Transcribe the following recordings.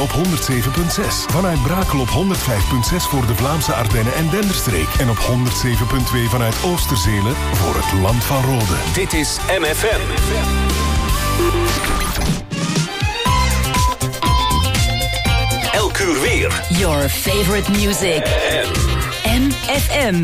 op 107.6. Vanuit Brakel op 105.6 voor de Vlaamse Ardennen en Denderstreek. En op 107.2 vanuit Oosterzele voor het Land van Rode. Dit is MFM. Elk uur weer. Your favorite music. MFM.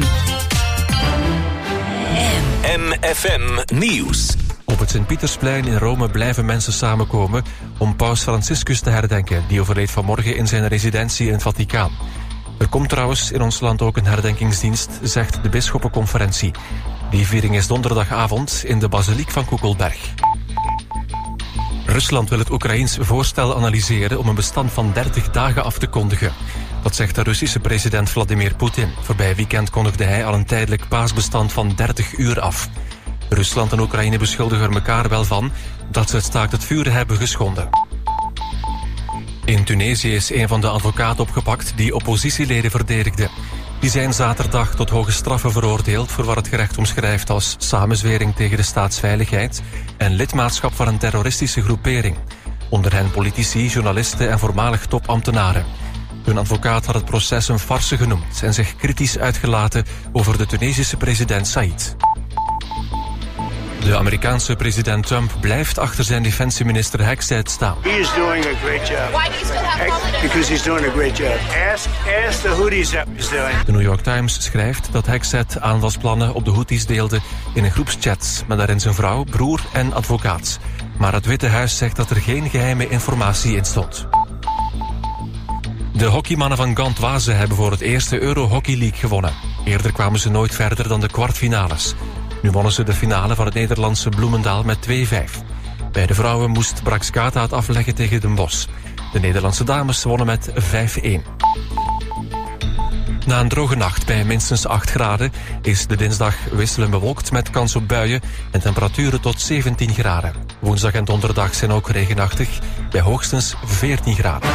MFM Nieuws. Op het Sint-Pietersplein in Rome blijven mensen samenkomen om paus Franciscus te herdenken. Die overleed vanmorgen in zijn residentie in het Vaticaan. Er komt trouwens in ons land ook een herdenkingsdienst, zegt de Bisschoppenconferentie. Die viering is donderdagavond in de basiliek van Koekelberg. Rusland wil het Oekraïens voorstel analyseren om een bestand van 30 dagen af te kondigen. Dat zegt de Russische president Vladimir Poetin. Voorbij weekend kondigde hij al een tijdelijk paasbestand van 30 uur af. Rusland en Oekraïne beschuldigen er elkaar wel van dat ze het staakt het vuren hebben geschonden. In Tunesië is een van de advocaten opgepakt die oppositieleden verdedigde. Die zijn zaterdag tot hoge straffen veroordeeld voor wat het gerecht omschrijft als samenzwering tegen de staatsveiligheid en lidmaatschap van een terroristische groepering. Onder hen politici, journalisten en voormalig topambtenaren. Hun advocaat had het proces een farce genoemd en zich kritisch uitgelaten over de Tunesische president Said. De Amerikaanse president Trump blijft achter zijn defensieminister Hexet staan. He is doing a great job. Why do you still have confidence? Because he's doing a great job. Ask the Houthis how he's doing. De New York Times schrijft dat Hexet aanvalsplannen op de Houthis deelde in een groepschat met daarin zijn vrouw, broer en advocaat. Maar het Witte Huis zegt dat er geen geheime informatie in stond. De hockeymannen van Gantoise hebben voor het eerste Euro Hockey League gewonnen. Eerder kwamen ze nooit verder dan de kwartfinales. Nu wonnen ze de finale van het Nederlandse Bloemendaal met 2-5. Bij de vrouwen moest Braxkata het afleggen tegen Den Bosch. De Nederlandse dames wonnen met 5-1. Na een droge nacht bij minstens 8 graden is de dinsdag wisselend bewolkt met kans op buien en temperaturen tot 17 graden. Woensdag en donderdag zijn ook regenachtig bij hoogstens 14 graden.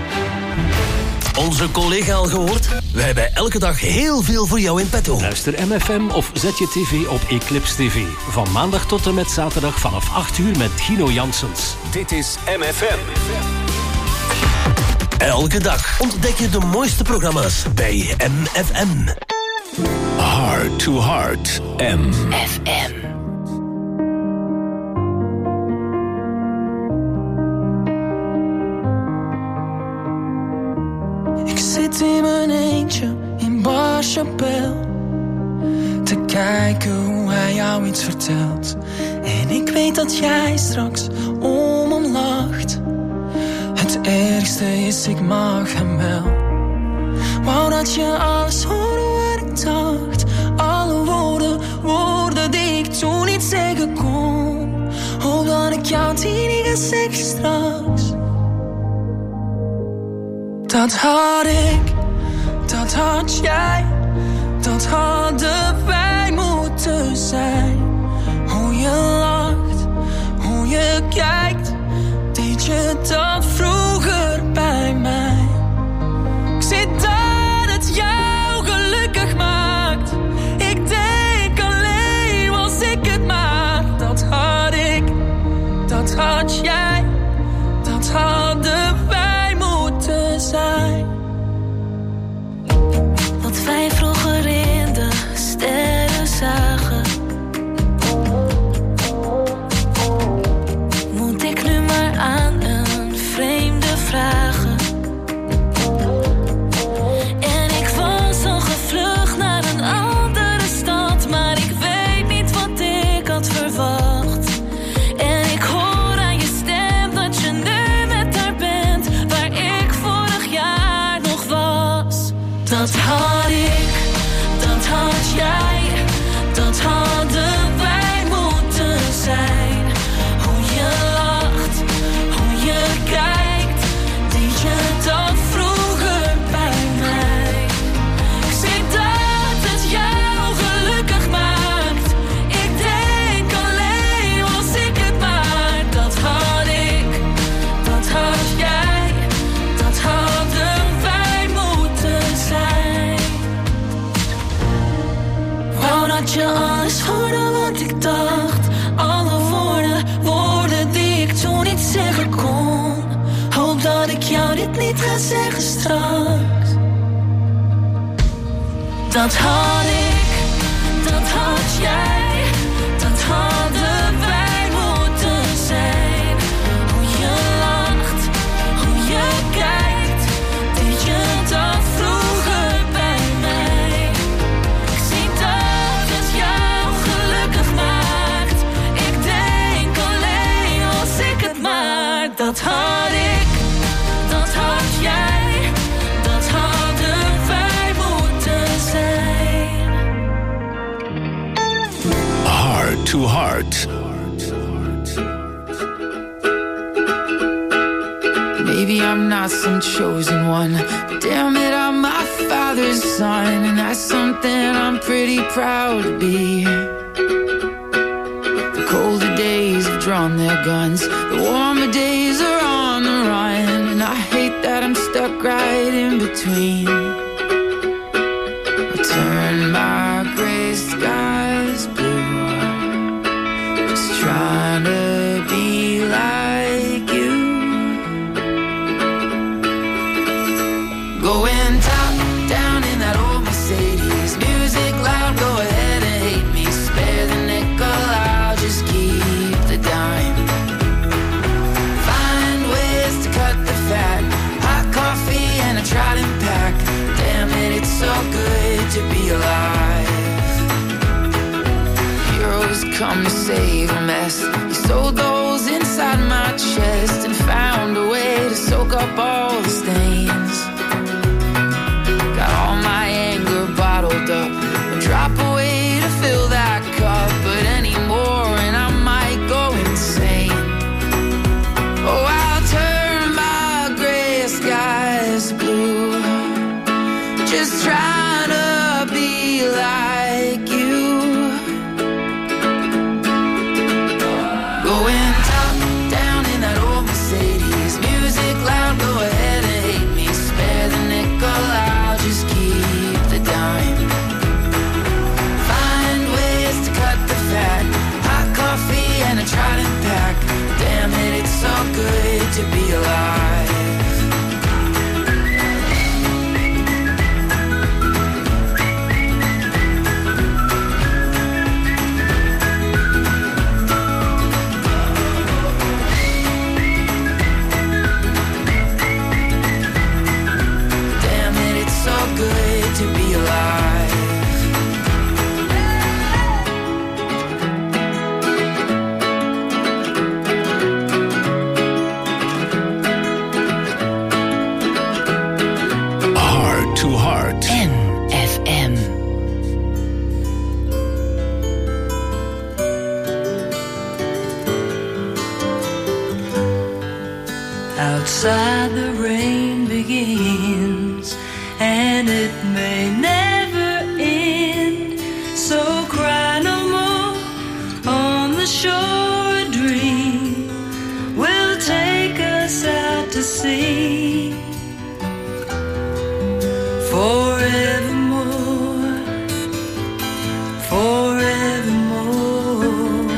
Onze collega al gehoord? Wij hebben elke dag heel veel voor jou in petto. Luister MFM of zet je tv op Eclipse TV. Van maandag tot en met zaterdag vanaf 8 uur met Gino Janssens. Dit is MFM. Elke dag ontdek je de mooiste programma's bij MFM. Heart to Heart. FM. Ik zit in mijn eentje in Barchapel te kijken hoe hij jou iets vertelt. En ik weet dat jij straks om hem lacht. Het ergste is, ik mag hem wel. Wou dat je alles hoorde wat ik dacht. Alle woorden die ik toen niet zeggen kon. Hoop dat ik jou die niet ga zeggen straks. Dat had ik, dat had jij, dat hadden wij moeten zijn. Hoe je lacht, hoe je kijkt, deed je dat vroeger bij mij. Ik zie dat het jou gelukkig maakt. Ik denk alleen was ik het maar. Dat had ik, dat had jij, dat hadden wij moeten zijn. Wat wij vroeger in de sterren zagen, moet ik nu maar aan een vreemde vragen. En ik was al gevlucht naar een andere stad, maar ik weet niet wat ik had verwacht. En ik hoor aan je stem dat je nu met haar bent, waar ik vorig jaar nog was. Dat had ik, dat had jij, dat hadden wij moeten zijn. Hoe je lacht, hoe je kijkt, deed je dat vroeger bij mij. Ik zie dat het jou gelukkig maakt. Ik denk alleen was ik het maar. Dat had ik, dat had jij, dat hadden wij moeten zijn. Wou dat je alles hoorde wat ik dacht. Alle woorden die ik toen niet zeggen kon. Hoop dat ik jou dit het niet ga zeggen straks. Dat had ik, dat had jij, dat hadden wij moeten zijn. Hoe je lacht, hoe je kijkt, deed je dat vroeger bij mij. Ik zie dat het jou gelukkig maakt. Ik denk alleen als ik het maar. Dat had ik, dat had jij, dat hadden wij moeten zijn. Heart to Heart. Maybe I'm not some chosen one, but damn it, I'm my father's son, and that's something I'm pretty proud to be. The colder days have drawn their guns, the warmer days are on the run, and I hate that I'm stuck right in between. I turn my gray skies blue, just trying to be like you. Going top down in that old Mercedes, music loud, go ahead and hate me. Spare the nickel, I'll just keep the dime. Find ways to cut the fat, hot coffee and a trident pack. Damn it, it's so good to be alive. Heroes come to save a mess. You sewed those inside my chest and found a way to soak up all the stains. Got all my anger bottled up, a drop away to fill that cup, but anymore and I might go insane. Oh, I'll turn my gray skies blue, just trying to be like you. Going top down in that old Mercedes, music loud, go ahead and hate me. Spare the nickel, I'll just keep the dime. Find ways to cut the fat, hot coffee and a trident pack. Damn it, it's so good to be alive. Damn it, it's so good to be alive. Heart to Heart. NFM. Outside the rain begins, and it may never end. So cry no more on the shore. A dream will take us out to sea. Forevermore, forevermore.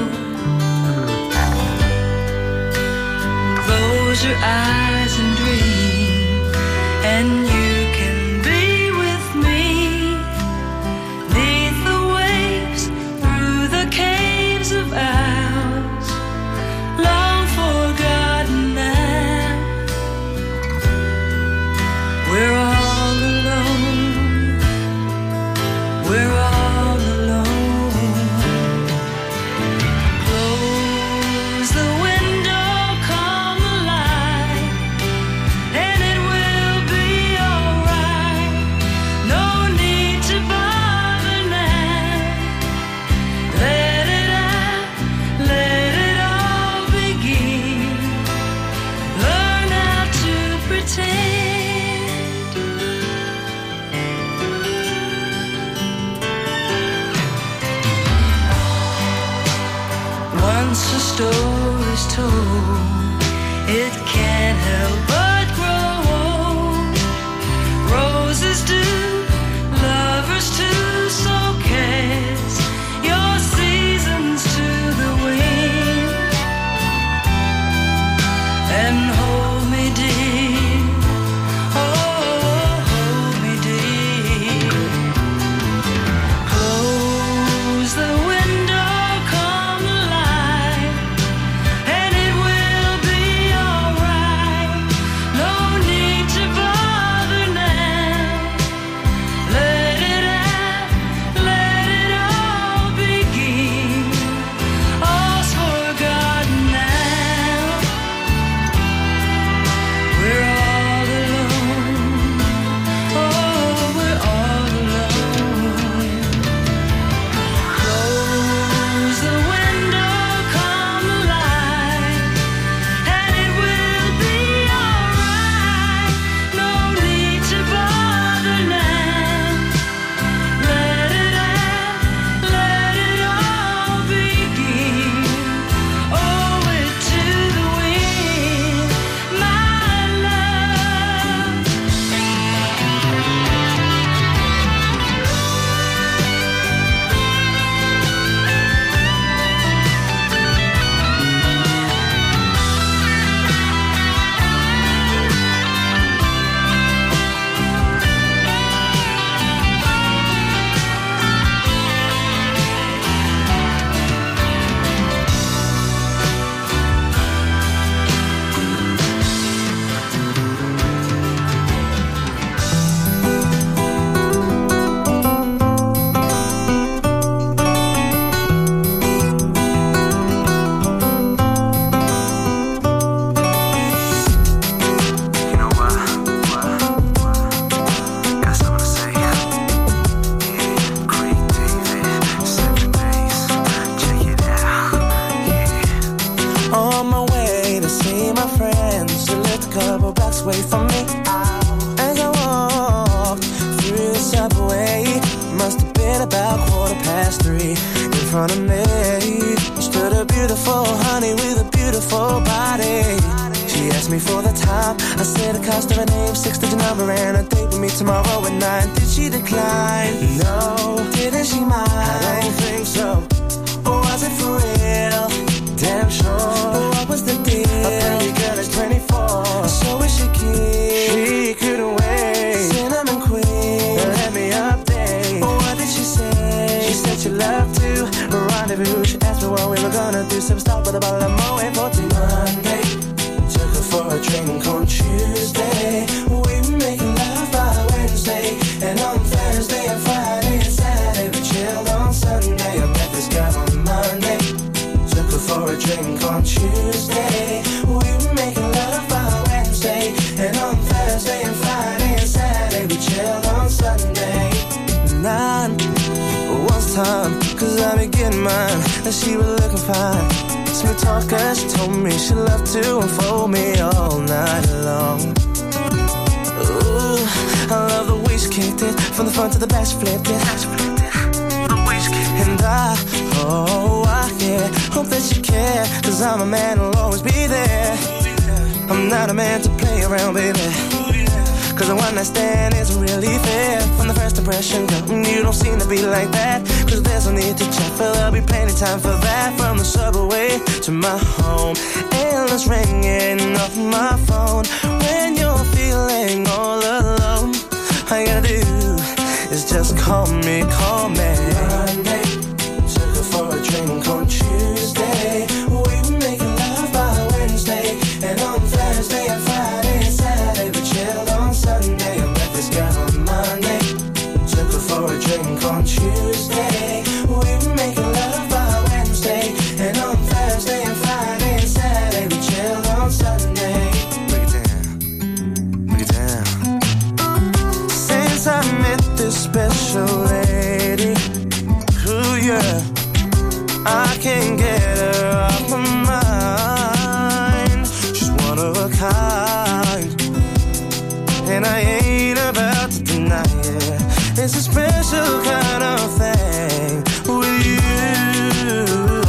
Close your eyes and dream, and you can be with me. Neath the waves, through the caves of ours, long forgotten now. We're all alone, we're all alone. Close the window, calm the light, and it will be alright. No need to bother now. Let it out, let it all begin. Learn how to pretend. Once a story's told, it can't help but grow old. Roses do, lovers too, so cast your seasons to the wind, and hold me dear past 3 in front of me stood a beautiful honey with a beautiful body. She asked me for the time. I said the cost of her name, 6-digit number, and a date with me tomorrow at 9. Did she decline? No. Didn't she mind? I don't think so. Or was it for real? Damn sure. What was the deal? A pretty girl is 24, so is she keen? She couldn't wait. Cinnamon queen, let me update. What did she say? She said she loved to rendezvous. She asked me what we were gonna do. Some stop with a bottle of Moet for Monday. Took her for a drink on Tuesday. We were making love by Wednesday, and on Thursday and Friday and Saturday we chilled on Sunday. I met this girl on Monday. Took her for a drink on Tuesday. We were making love by Wednesday, and on Thursday and Friday and Saturday we chilled on Sunday. 9 was time, 'cause I be getting mine, and she was looking fine. Smooth talker, she told me she loved to unfold me all night long. Ooh, I love the way she kicked it, from the front to the back she flipped it. The way she kicked it. And I yeah, hope that you care, 'cause I'm a man who'll always be there. I'm not a man to play around, baby, 'cause a one night stand isn't really fair. From the first impression, girl, you don't seem to be like that. 'Cause there's no need to check, but there'll be plenty time for that. From the subway to my home, endless ringing off my phone. When you're feeling all alone, all you gotta do is just call me. Monday, took her for a drink on Tuesday. We were making love by Wednesday, and on Thursday and Friday and Saturday we chilled on Sunday. I met this girl on Monday. Took her for a drink on Tuesday. We were making love by Wednesday, and on Thursday and Friday and Saturday we chilled on Sunday. Break it down. Since I met this special lady, ooh yeah, I can't get her off my mind. She's one of a kind, and I ain't about to deny it. It's a special kind of thing with you.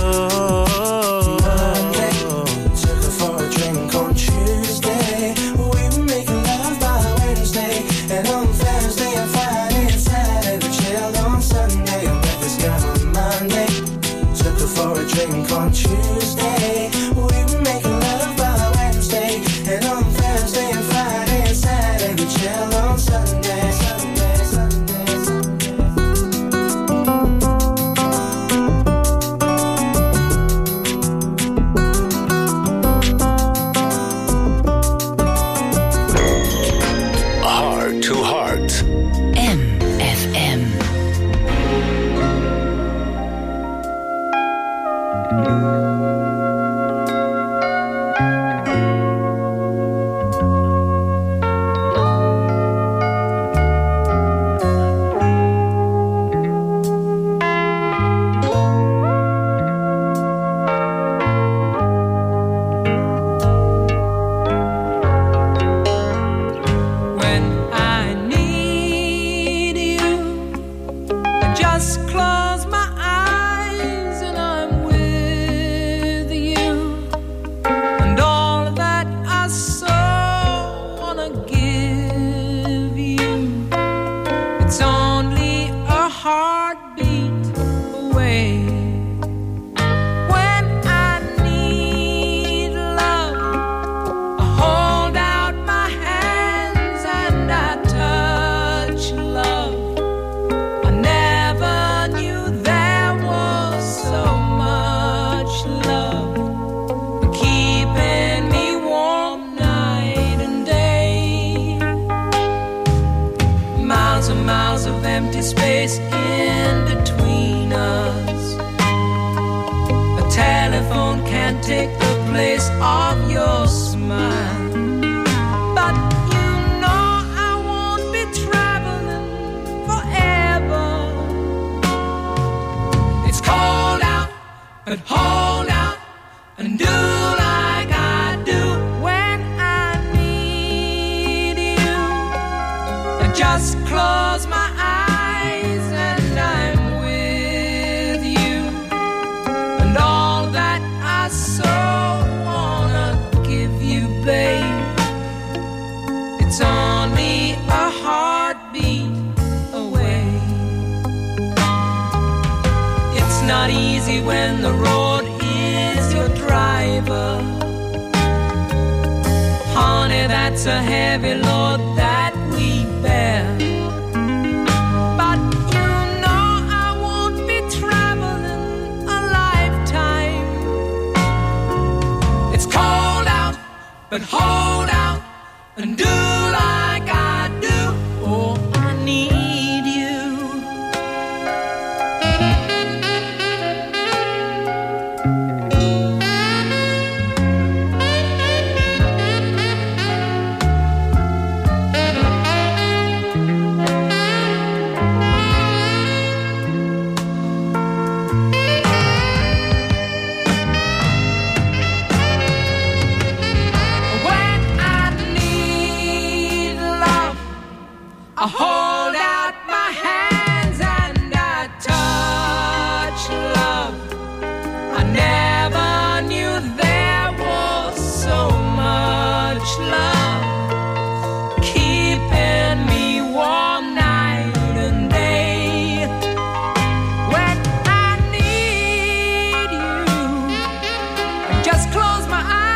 Monday, took her for a drink on Tuesday. We were making love by Wednesday, and on Thursday and Friday and Saturday we chilled on Sunday. I met this guy on Monday. Took her for a drink on Tuesday. We were making love by Wednesday, and on Thursday and Friday and Saturday we chilled on Sunday. Heart to Heart. MFM. Just close my eyes and I'm with It's only a heartbeat away. It's not easy when the road is your driver. Honey, that's a heavy load that we bear. But you know I won't be traveling a lifetime. It's cold out, but hold out and do like I do. Oh, I need you. I hold out my hands and I touch love. I never knew there was so much love keeping me warm night and day. When I need you, I just close my eyes.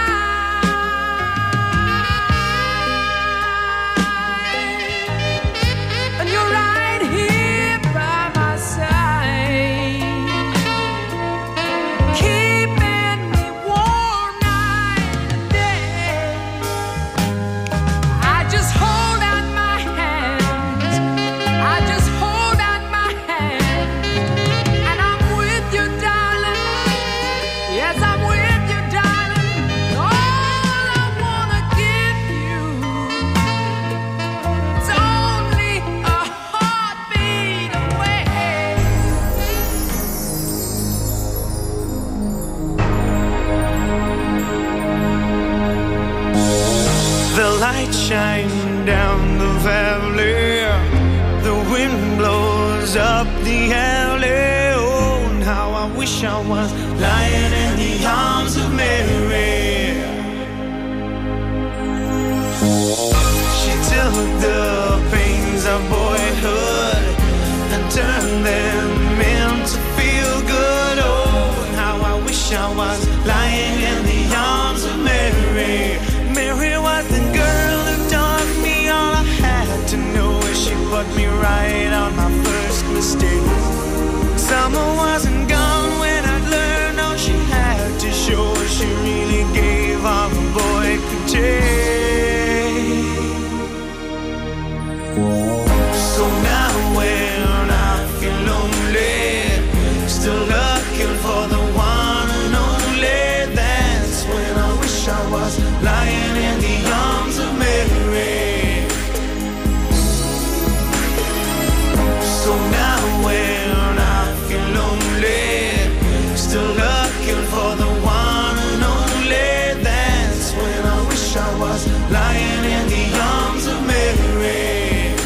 Shine down the valley, the wind blows up the alley. Oh, and how I wish I was lying in the arms of Mary. She took the pains of boyhood and turned them into feel good. Oh, and how I wish I was lying in the arms of Mary. Mary was the girl who taught me all I had to know. She put me right on my first mistake. Summer wasn't gone when I'd learned all she had to show. She really gave all a boy could take. So now when I feel lonely, still looking for the one and only, that's when I wish I was lying in the arms of Mary. So now when I feel lonely, still looking for the one and only, that's when I wish I was lying in the arms of Mary.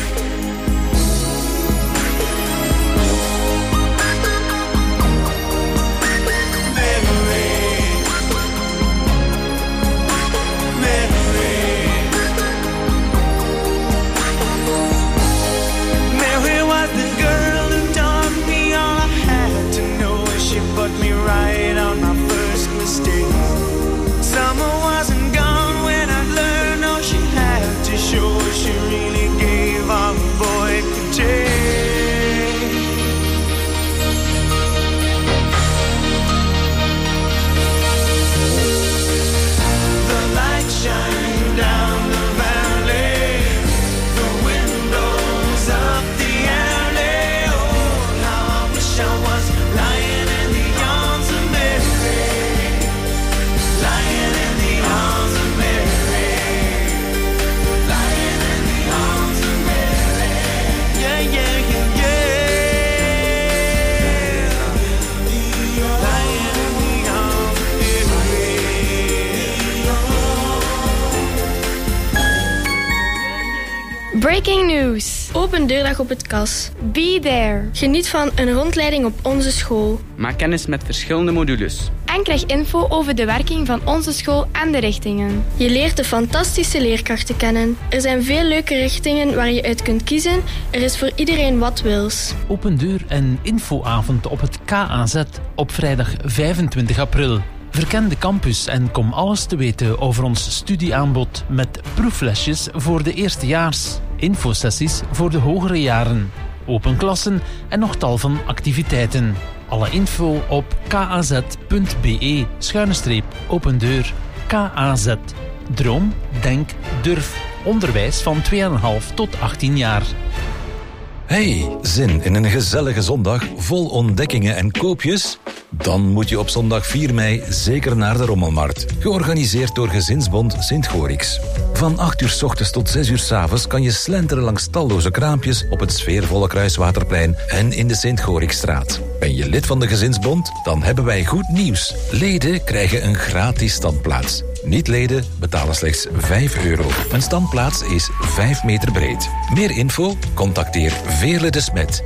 Put me right on my first mistake. Summer wasn't gone when I learned all she had to show. She really gave all a boy could take. The light shine down the valley, the windows up the alley. Oh, how I wish I was lying in the arms of Mary, lying in the arms of Mary, lying in the arms of Mary. Yeah, yeah, yeah, yeah. Lying in the arms of Mary. Breaking news. Open deurdag op het KAS. Be there. Geniet van een rondleiding op onze school. Maak kennis met verschillende modules. en krijg info over de werking van onze school en de richtingen. Je leert de fantastische leerkrachten kennen. Er zijn veel leuke richtingen waar je uit kunt kiezen. Er is voor iedereen wat wils. Open deur en infoavond op het KAZ op vrijdag 25 april. Verken de campus en kom alles te weten over ons studieaanbod met proeflesjes voor de eerstejaars, infosessies voor de hogere jaren, open klassen en nog tal van activiteiten. Alle info op kaz.be/opendeur. KAZ. Droom, denk, durf. Onderwijs van 2,5 tot 18 jaar. Hey, zin in een gezellige zondag vol ontdekkingen en koopjes? Dan moet je op zondag 4 mei zeker naar de Rommelmarkt. Georganiseerd door Gezinsbond Sint-Gorix. Van 8 uur 's ochtends tot 6 uur 's avonds kan je slenteren langs talloze kraampjes op het sfeervolle Kruiswaterplein en in de Sint-Gorixstraat. Ben je lid van de Gezinsbond? Dan hebben wij goed nieuws. Leden krijgen een gratis standplaats. Niet-leden betalen slechts €5. Een standplaats is 5 meter breed. Meer info? Contacteer Veerle de Smet.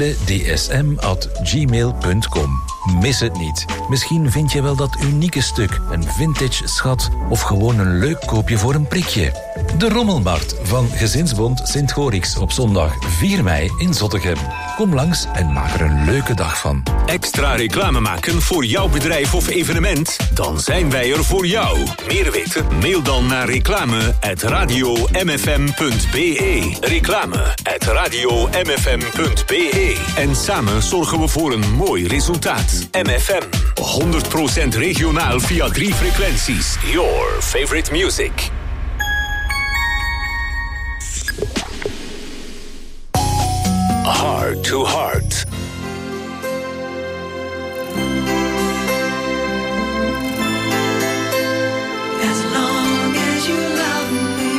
veerledsm@gmail.com. Mis het niet. Misschien vind je wel dat unieke stuk, een vintage schat of gewoon een leuk koopje voor een prikje. De Rommelmarkt van Gezinsbond Sint-Gorix op zondag 4 mei in Zottegem. Kom langs en maak er een leuke dag van. Extra reclame maken voor jouw bedrijf of evenement? Dan zijn wij er voor jou. Meer weten? Mail dan naar reclame@radiomfm.be. Reclame@radiomfm.be. En samen zorgen we voor een mooi resultaat. MFM. 100% regionaal via 3 frequenties. Your favorite music. Heart to Heart. As long as you love me.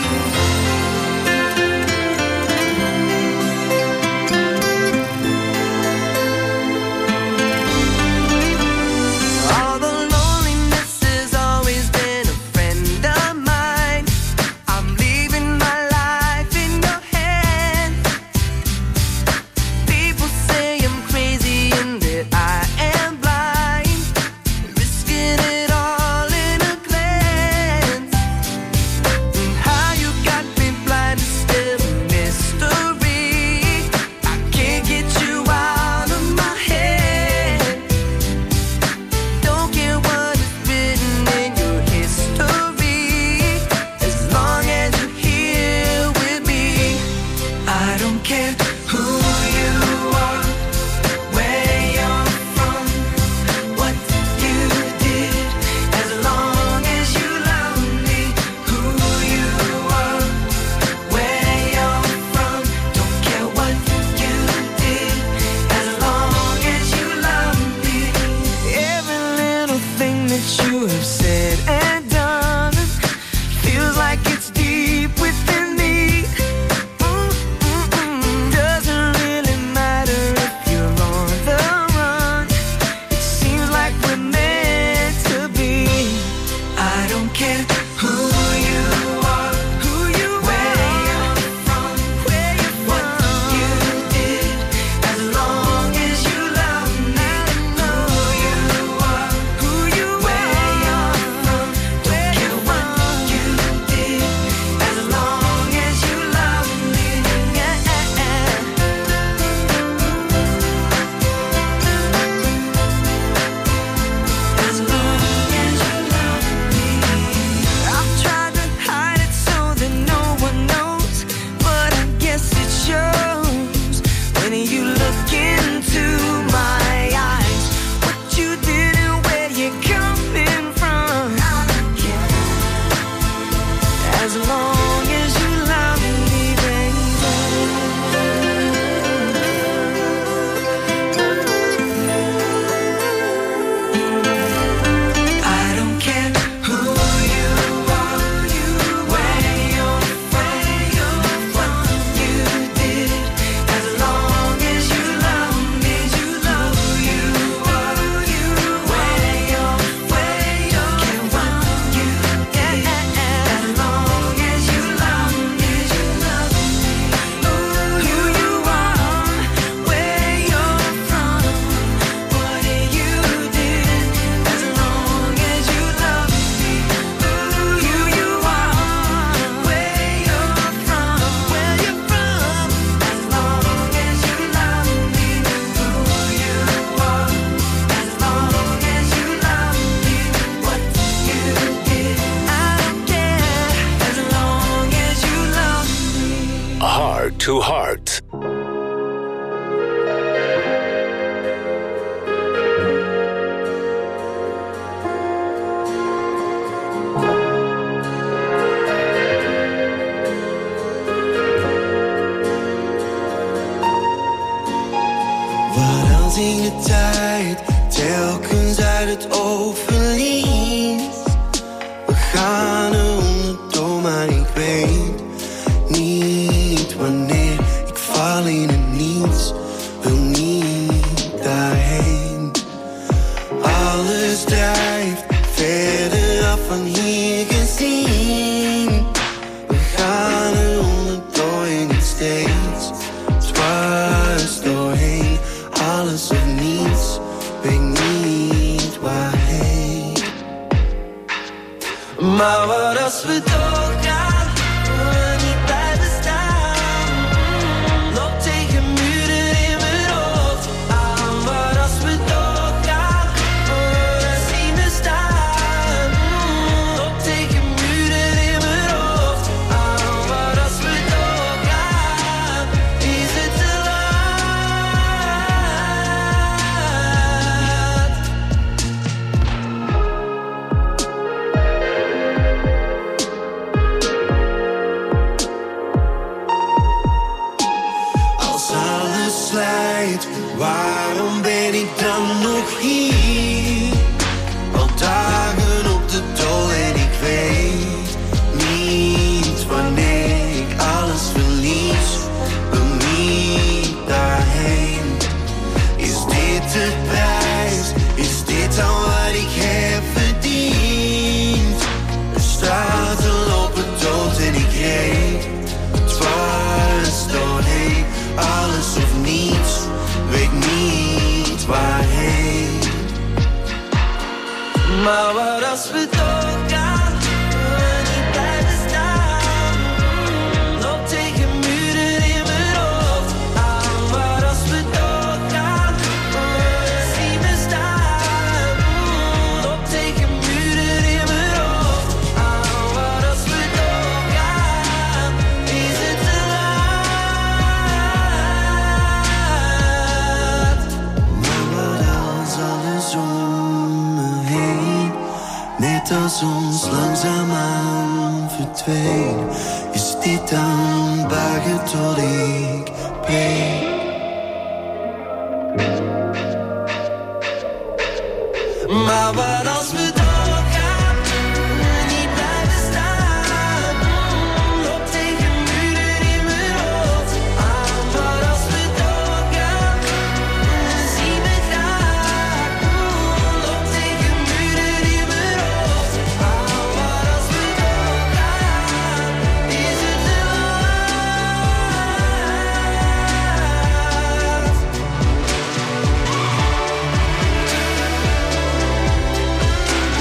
All the loneliness has always been a friend of mine. I'm leaving my life in your hands. People say I'm crazy and that I am blind, risking it all in a glance. And how you got me blind is still a mystery. I can't get you out of my head. Don't care what is written in your history, as long as you're here with me. I don't care who you are, where you're from, what you did, as long as you love me. Who you are, where you're from, don't care what you did, as long as you love me. Every little thing that you have said and done feels like it's deep within me. Doesn't really Heart to Heart. Wat als ik de tijd telkens uit het oog verlies? We gaan er onderdoor, maar ik weet niet wanneer ik val in het niets. Wil niet daarheen. Alles drijft verder af van hier gezien. We gaan er onderdoor en niet steeds dwars doorheen. Alles of niets, weet niet waarheen. Maar wat als we doorgaan, we niet blijven staan. Loop tegen muren in mijn hoofd aan. Wat als we doorgaan, dan zien we staan. Loop tegen muren in mijn hoofd aan. Wat als we doorgaan, is het te waarom ben ik dan nog hier? Al dagen op de tol en ik weet niet wanneer ik alles verlies. Wil niet daarheen. Is dit de prijs? Is dit al wat ik heb verdiend? De straten lopen dood en ik reed dwars doorheen. Alles of niets, weet niet waarheen. Maar wat als we doorgaan, we niet blijven staan. Loop tegen muren in mijn hoofd aan. Wat als we doorgaan, zien we staan. Loop tegen muren in mijn hoofd aan. Wat als we doorgaan, is het te net als ons langzaamaan verdween. Is dit dan wagen tot ik breek? Maar wat als we doorgaan, niet blijven staan. Loop tegen muren in mijn hoofd aan. Wat als we doorgaan, zien we graag. Loop tegen muren in mijn hoofd aan. Wat als we doorgaan, is het te laat.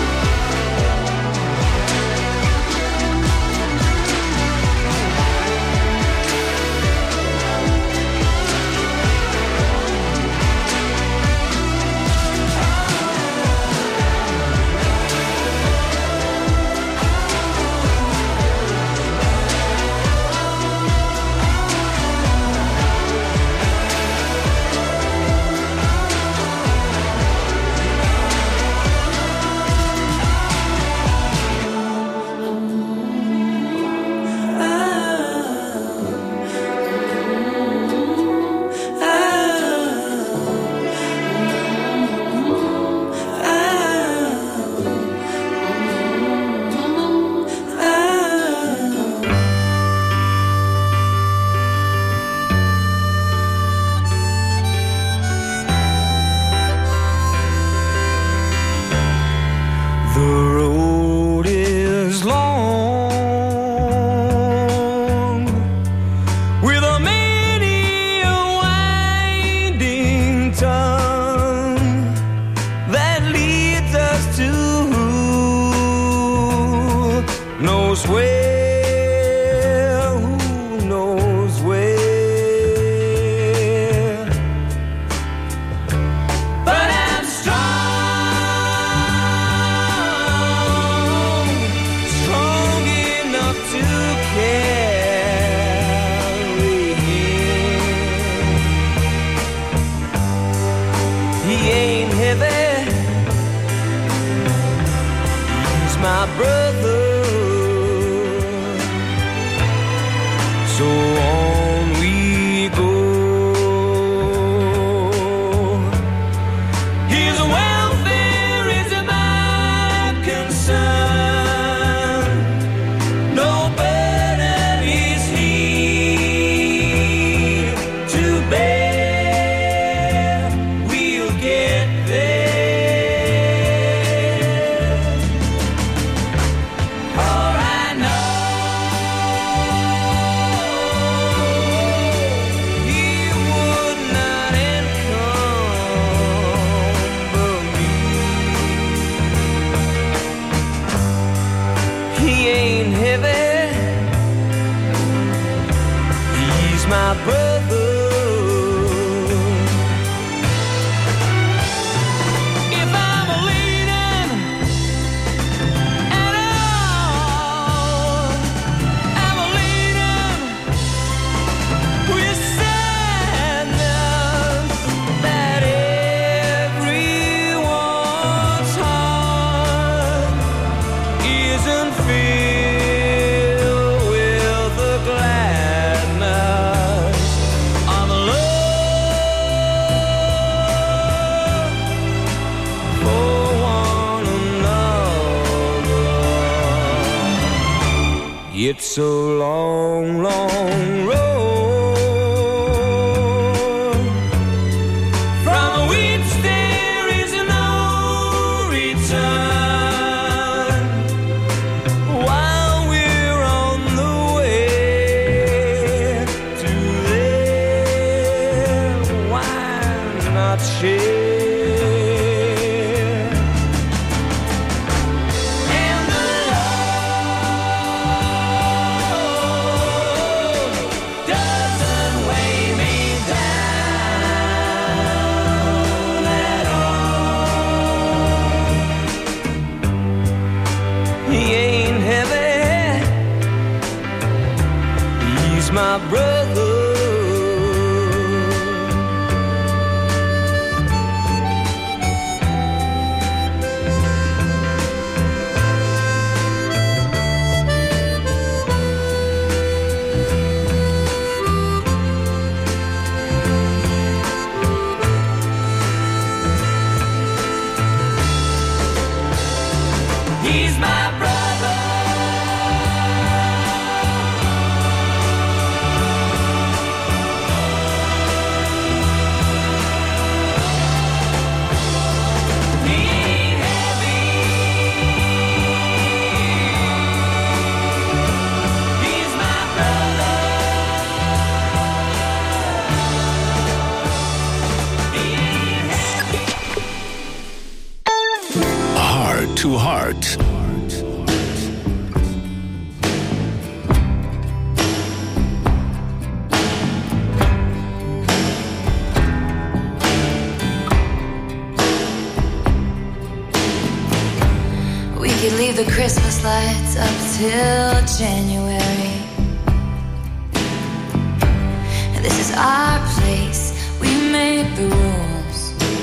on we go. His welfare is my concern. No burden is he to bear. We'll get there. For I know he would not encumber me. He ain't heavy. He's my brother. If I'm leaning at all, I'm leaning with sadness that everyone's heart isn't filled with the gladness of love for one another. It's a long, long road from which there is no return. While we're on the way to there, why not share? And the road doesn't weigh me down at all. He ain't heavy. He's my brother. He's my brother. He ain't heavy. He's my brother. He ain't heavy. Heart to Heart. We could leave the Christmas lights up till January. And this is our place, we make the rules.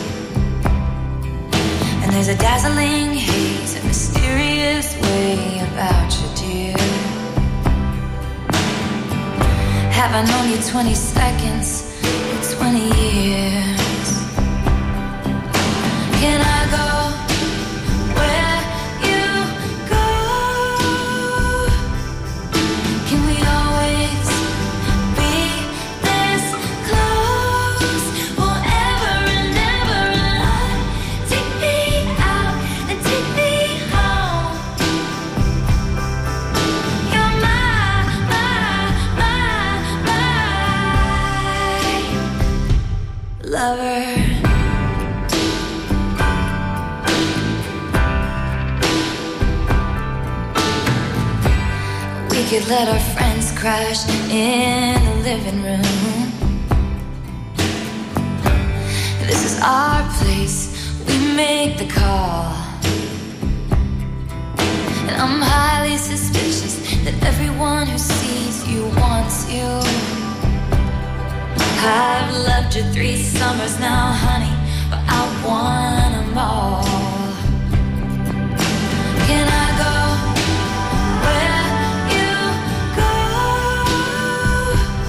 And there's a dazzling haze, a mysterious way about you, dear. Have I known you 20 seconds or 20 years? Can I go where you go? Can we always be this close? Forever and ever and on. Take me out and take me home. You're my lover. We could let our friends crash in the living room. This is our place, we make the call. And I'm highly suspicious that everyone who sees you wants you. I've loved you 3 summers now, honey, but I want them all. Can I go where you go?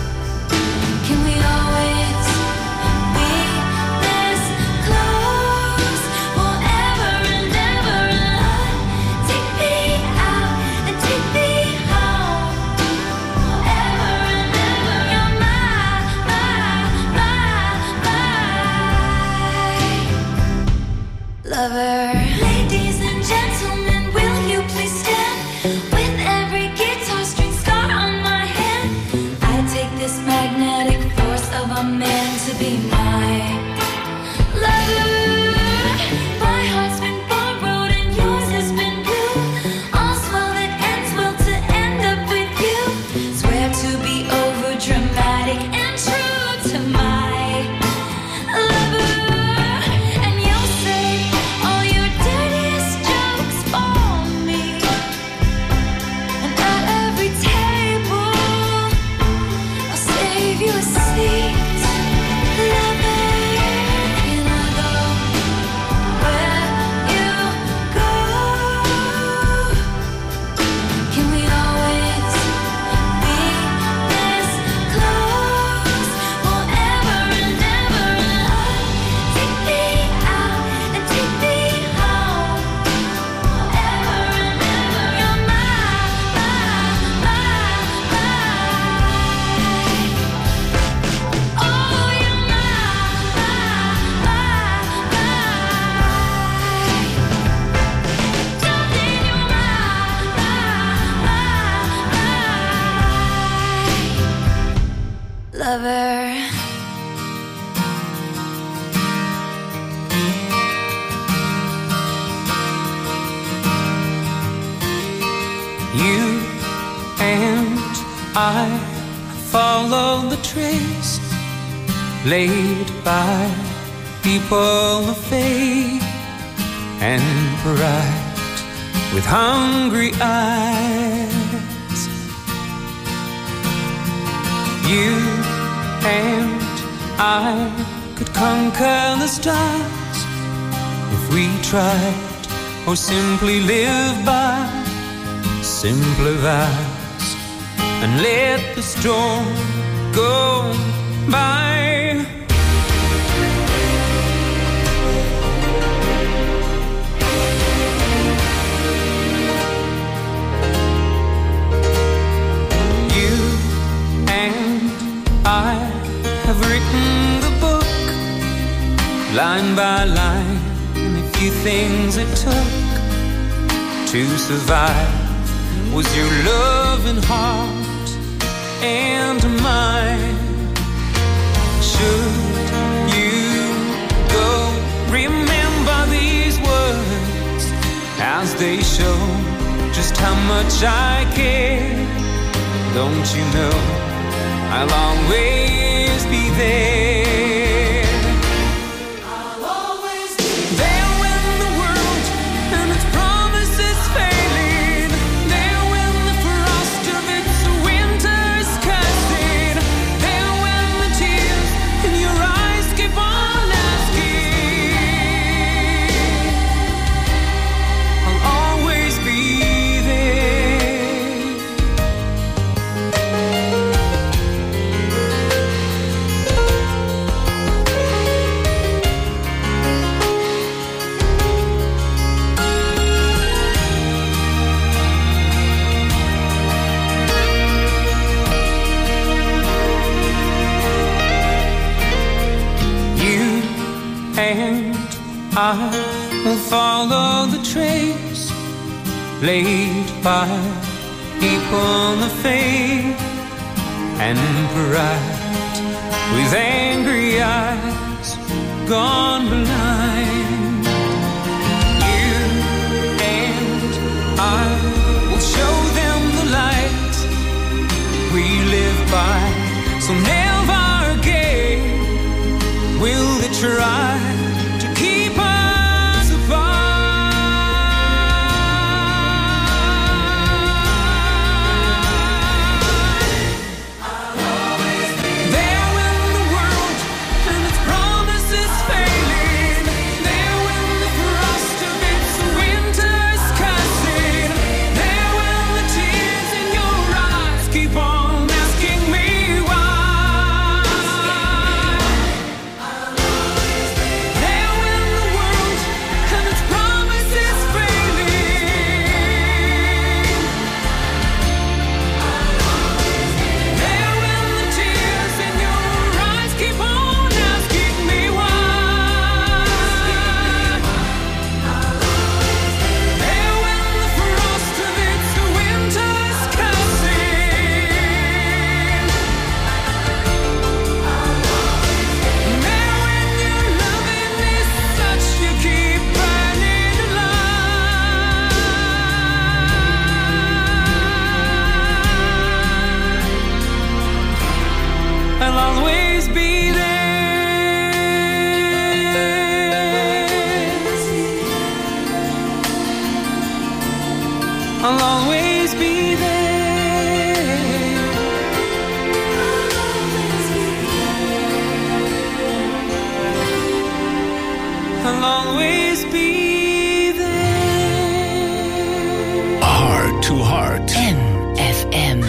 are meant to be my lover. My heart's been borrowed and yours has been blue. All's well that ends well to end up with you. Swear to be over dramatic and true to my lover. And you'll say all your dirtiest jokes for me. And at every table I'll save you a seat. Lover, can I go where you go? Can we always be this close forever and ever? Take me out and take me home forever and ever. You're lover. You and I follow the trace laid by people of faith and bright with hungry eyes. You and I could conquer the stars if we tried, or simply live by simpler vows and let the storm go by. You and I have written the book line by line, and a few things it took to survive was your loving heart and mine. Should you go, remember these words as they show just how much I care. Don't you know I'll always be there. I'll always be there when the world and its promises failing. There when the frost of its winter is casting. There when the tears in your eyes keep on asking. I'll always be there. You and I will follow the trace laid by people of faith and bright with angry eyes gone blind. You and I will show them the light we live by, so never again will they try to keep us apart. I'll always be there when the world and its promises failing. There when the frost of its winter is casting. There when the tears in your eyes keep on asking me why. I'll always I'll always be there. Heart to Heart. MFM.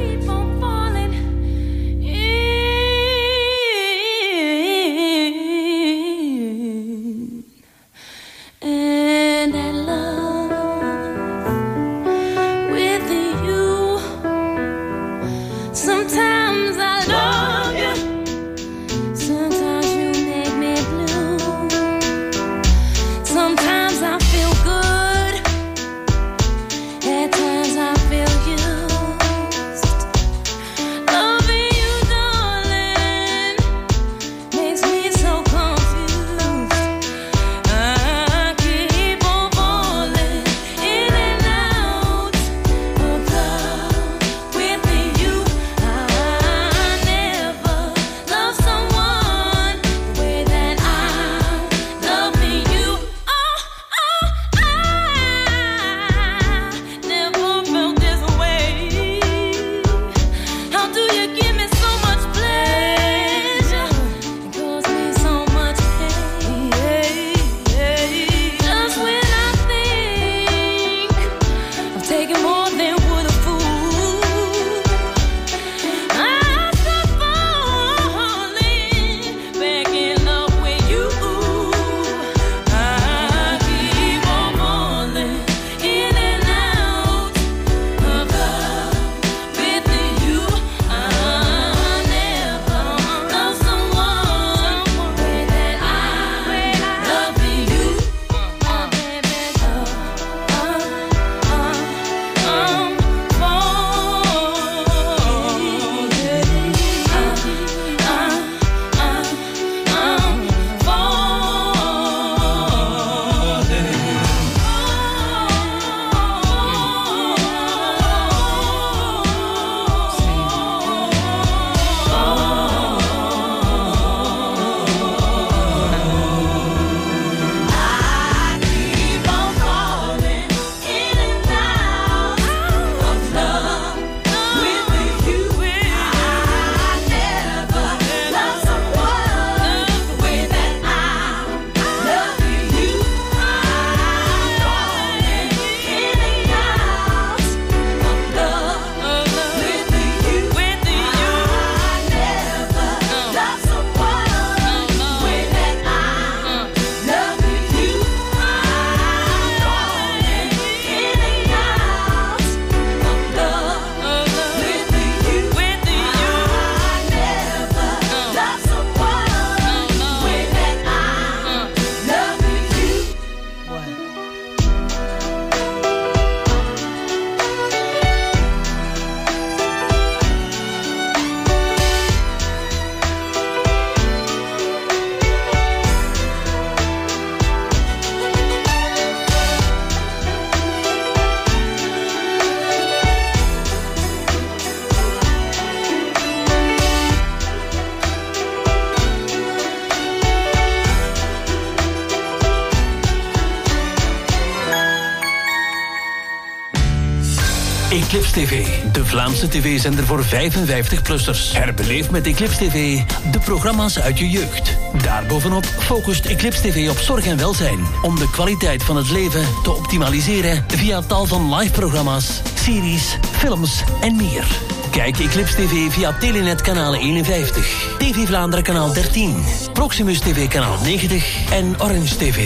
Eclipse TV, de Vlaamse tv-zender voor 55-plussers. Herbeleef met Eclipse TV de programma's uit je jeugd. Daarbovenop focust Eclipse TV op zorg en welzijn. Om de kwaliteit van het leven te optimaliseren via tal van live-programma's, series, films en meer. Kijk Eclipse TV via Telenet kanaal 51, TV Vlaanderen kanaal 13, Proximus TV kanaal 90 en Orange TV.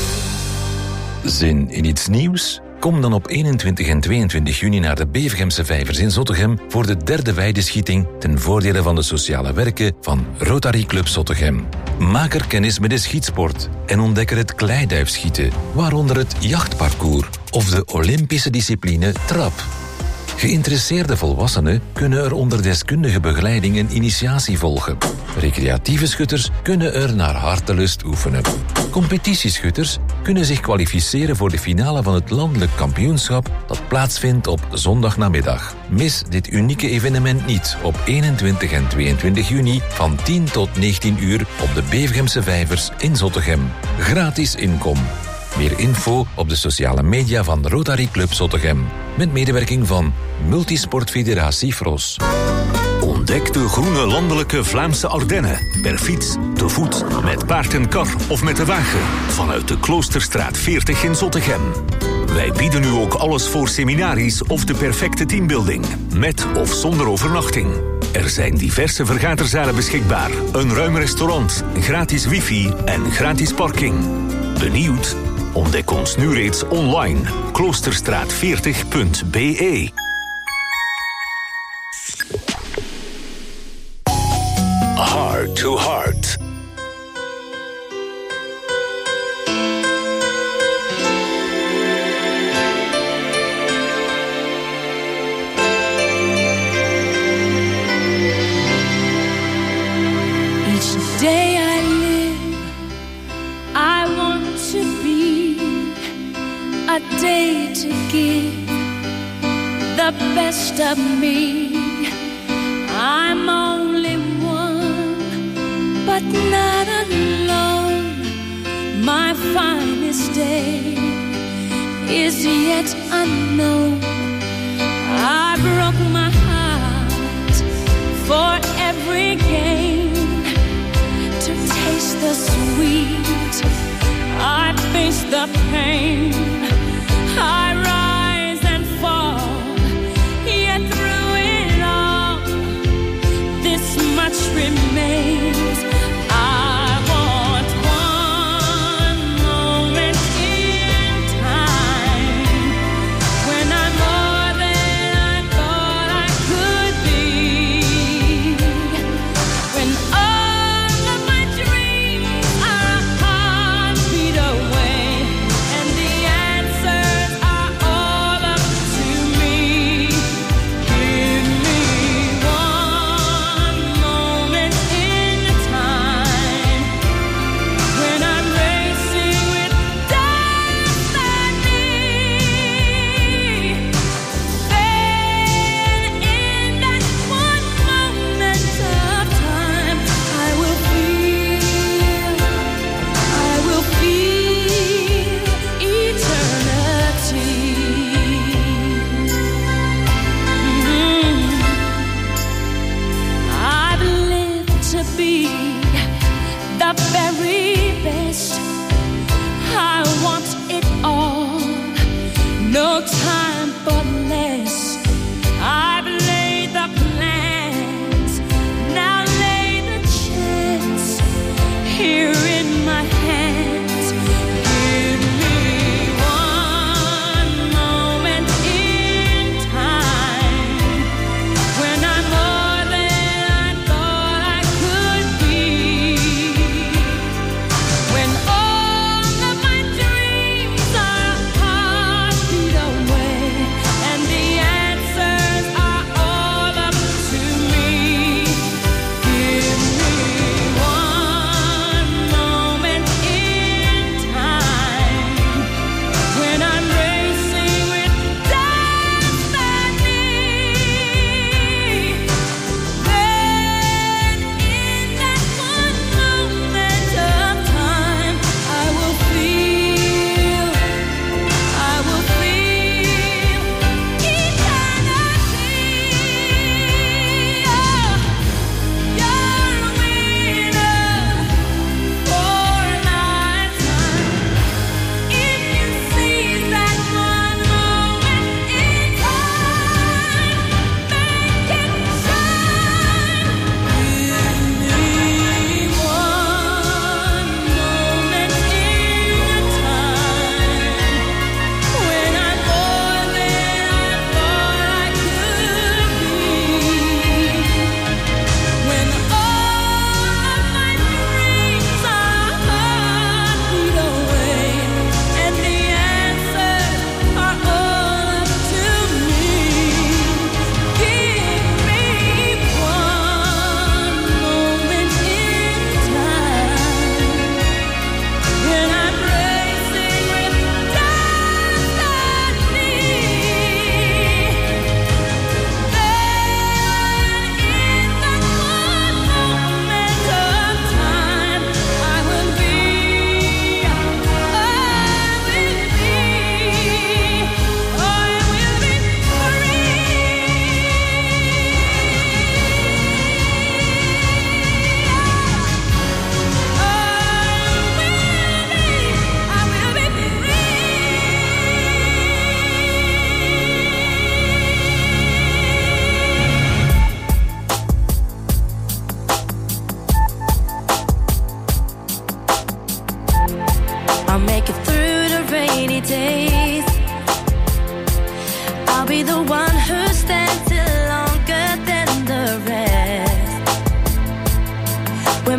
Zin in iets nieuws? Kom dan op 21 en 22 juni naar de Bevergemse Vijvers in Zottegem voor de derde weideschieting ten voordele van de sociale werken van Rotary Club Zottegem. Maak er kennis met de schietsport en ontdek er het kleiduifschieten, waaronder het jachtparcours of de Olympische discipline trap. Geïnteresseerde volwassenen kunnen er onder deskundige begeleiding een initiatie volgen. Recreatieve schutters kunnen er naar hartelust oefenen. Competitieschutters kunnen zich kwalificeren voor de finale van het landelijk kampioenschap dat plaatsvindt op zondagnamiddag. Mis dit unieke evenement niet op 21 en 22 juni van 10 tot 19 uur op de Bevergemse Vijvers in Zottegem. Gratis inkom. Meer info op de sociale media van Rotary Club Zottegem. Met medewerking van Multisport Federatie Fros. Ontdek de groene landelijke Vlaamse Ardennen. Per fiets, te voet, met paard en kar of met de wagen. Vanuit de Kloosterstraat 40 in Zottegem. Wij bieden u ook alles voor seminaries of de perfecte teambuilding. Met of zonder overnachting. Er zijn diverse vergaderzalen beschikbaar. Een ruim restaurant, gratis wifi en gratis parking. Benieuwd? Ontdek ons nu reeds online. Kloosterstraat40.be. Heart to Heart. Each day I live, I want to be a day to give the best of me. I'm only one, but not alone. My finest day is yet unknown. I broke my heart for every gain, to taste the sweet. I face the pain. I rise and fall, yet through it all, this much remains. I want one moment in time when I'm more than I thought I could be, when all of my dreams are a heartbeat away, and the answers are all up to me. Give me one moment in time when I'm racing with destiny. Then in that one moment of time, I will feel eternity. I've lived to be the very best. I want it all, no time for less. I've laid the plans, now lay the chance here in my hands. Give me one moment in time when I'm more than I thought I could be, when all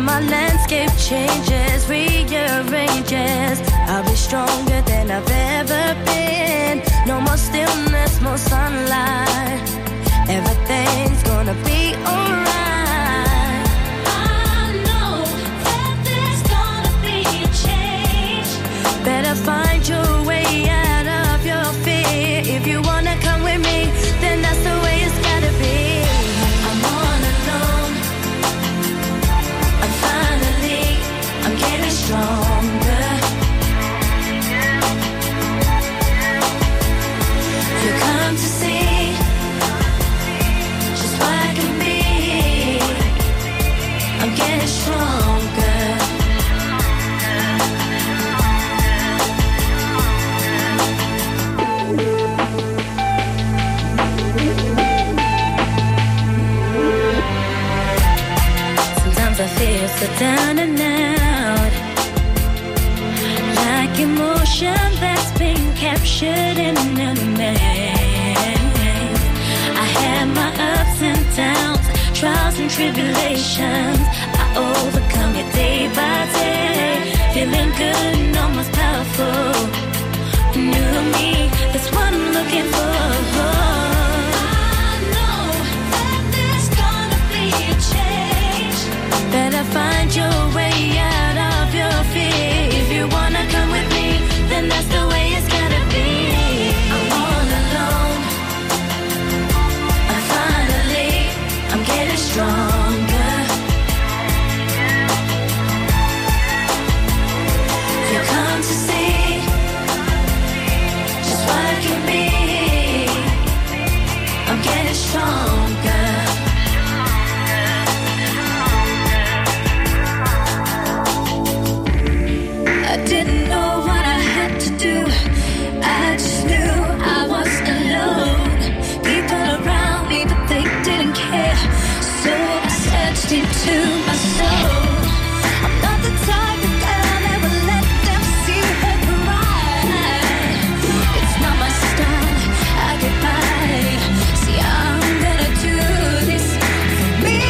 my landscape changes, rearranges. I'll be stronger than I've ever been. No more stillness, more sunlight. Everything's gonna be alright. I know that there's gonna be a change. Better find your way out of your fear. If you wanna come with me, then that's the way it's gotta be. I'm all alone. I'm getting stronger. You come to see just what I can be. I'm getting stronger. Sometimes I feel so down and out, like emotion that's been captured in a man. I had my ups and downs, trials and tribulations. I overcome it day by day, feeling good and almost powerful. New me, that's what I'm looking for. I know that there's gonna be a change. Better find your way out of your fear. If you wanna come with me, then that's the way it's gotta be. I'm all alone. I'm getting stronger. You come to see just what I can be. I'm getting stronger. I didn't know what I had to do. I just knew I was alone. People around me, but they didn't care. So I searched into my soul. I'm not the type of girl that will let them see her cry. It's not my style, I get by. See, I'm gonna do this for me.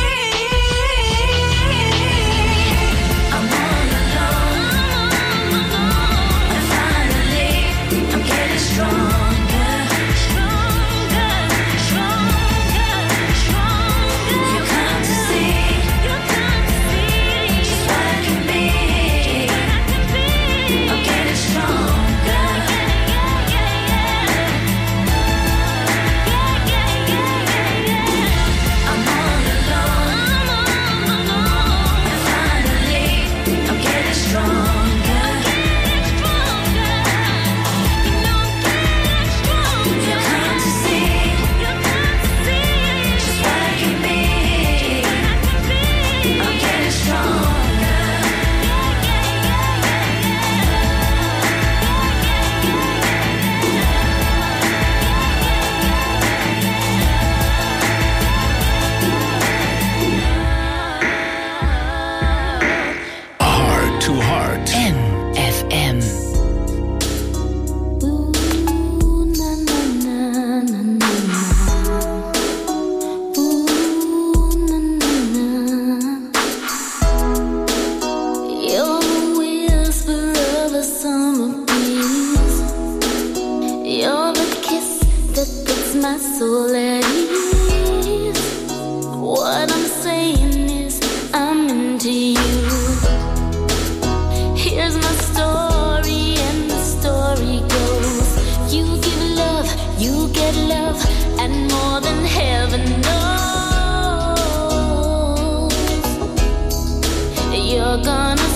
I'm all alone. I'm getting stronger. Stronger, stronger, stronger. You come to see just what I can be. I'm getting stronger. I'm all alone. And finally, I'm getting stronger. You come to see just what I can be. I'm getting stronger. Heart to Heart. MFM. You're the whisper of a summer breeze. You're the kiss that puts my soul at ease. What I'm saying is I'm into you. Here's my story and the story goes. You give love, you get love, and more than heaven knows. You're gonna